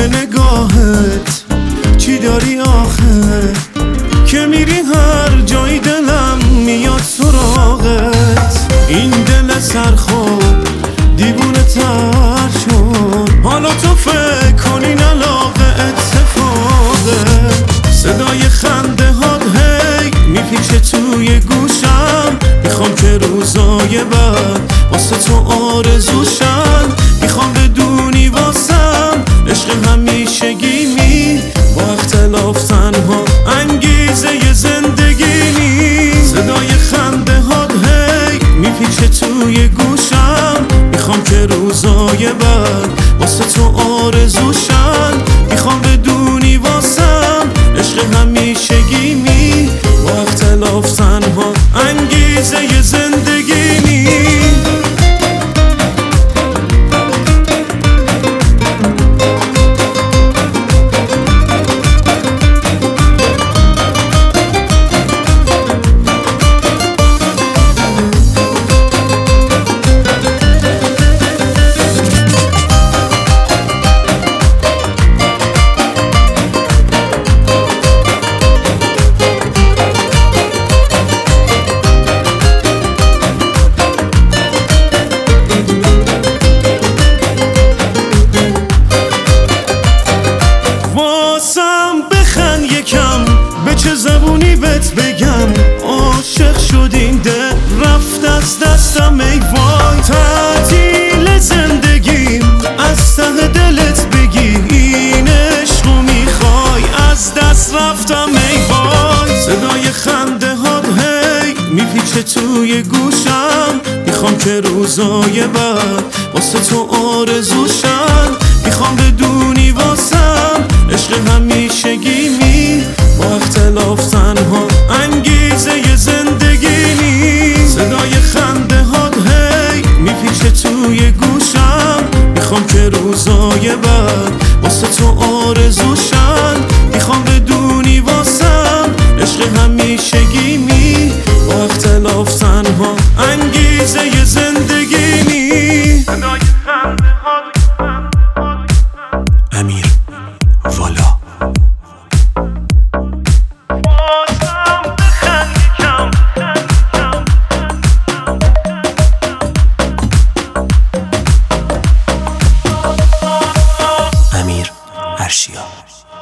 نگاهت چی داری آخه که میری هر جای دلم میاد سراغت. این دل سرخور دیوونه تر شد، حالا تو فکر کنین علاقه اتفاقه. صدای خنده هات هی میپیچه توی گوشم، میخوام که روزای بعد واسه تو آرزوشم. میخوام بدونی واسم عشق همیشگی با اختلاف تنها انگیزه زندگی نی. صدای خنده هات هی میپیچه توی گوشم، میخوام که روزای بعد واسه تو آرزوشم. میخوام بدونی واسم عشق همیشگی با اختلاف تنها انگیزه زندگی نی. به چه زبونی بهت بگم عاشق شد این دل رفت از دستم ای وای. تعطیل زندگیم از ته دلت بگی این عشقو میخوای از دست رفتم ای وای. صدای خنده هات هی میپیچه توی گوشم، میخوام که روزای بعد واسه تو آرزوشم. میخوام بدونی واسم عشق همیشگی با اختلاف تنها انگیزه زندگی نی. صدای خنده هات هی میپیچه توی گوشم، میخوام که روزای بعد واسه تو آرزوشم. میخوام بدونی واسم عشق همیشگی با اختلاف تنها انگیزه زندگی نی. صدای خنده هات امیر والا. امیر ارشیا.